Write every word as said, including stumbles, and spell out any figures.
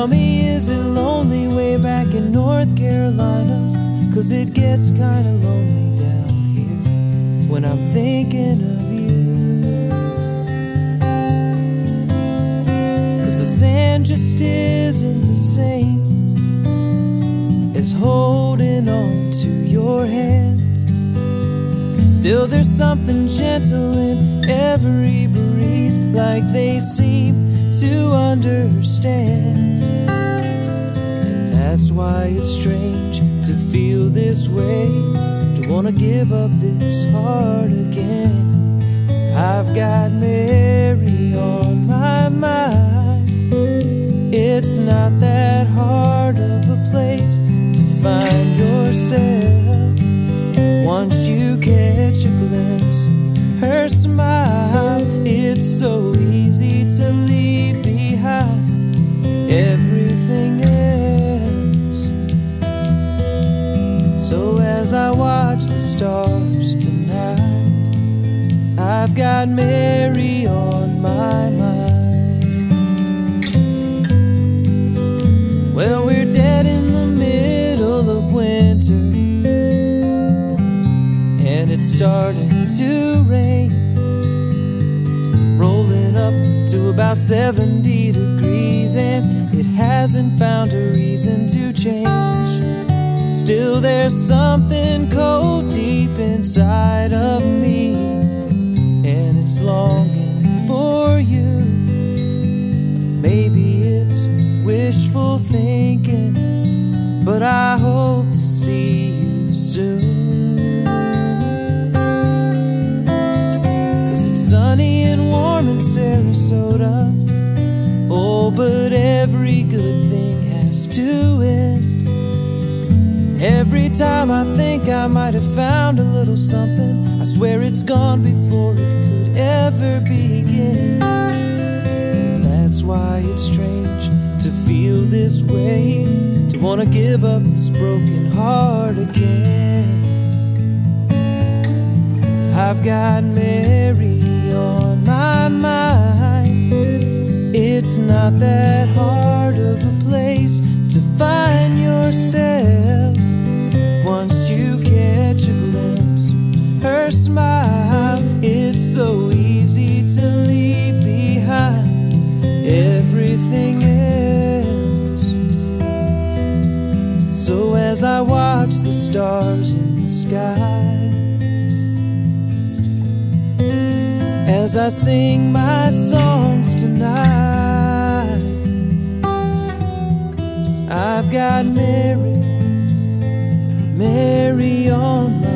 Tell me, is it lonely way back in North Carolina? 'Cause it gets kinda lonely down here when I'm thinking of you. 'Cause the sand just isn't the same as holding on to your hand. Still there's something gentle in every breeze, like they seem to understand. And that's why it's strange to feel this way, to wanna give up this heart again. I've got Mary on my mind. It's not that hard of a place to find yourself once you catch a glimpse her smile. It's so easy to leave behind everything else. So as I watch the stars tonight, I've got Mary on my mind. Well, we're dead in the middle of winter, and it's starting to rain, rolling up to about seventy degrees, and it hasn't found a reason to change. Still there's something cold deep inside of me, and it's longing for you. Maybe it's wishful thinking, but I hope to see you soon. 'Cause it's sunny and warm in Sarasota. Oh, but every good thing has to end. Every time I think I might have found a little something, I swear it's gone before it could ever begin. And that's why it's strange to feel this way, to want to give up this broken heart again. I've got Mary on my mind. It's not that hard of a place to find yourself once you catch a glimpse her smile. Is so easy to leave behind everything else. So as I watch the stars in the sky, as I sing my songs tonight, I've got Mary, Mary on my